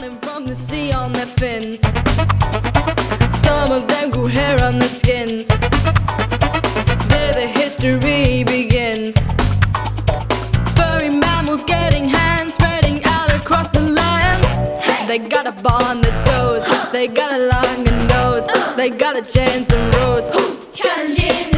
came from the sea on their fins. Some of them grew hair on their skins. There the history begins. Furry mammals getting hands, spreading out across the lands. They got a bar on their toes, they got a long nose, they got a chance and rose. Challenging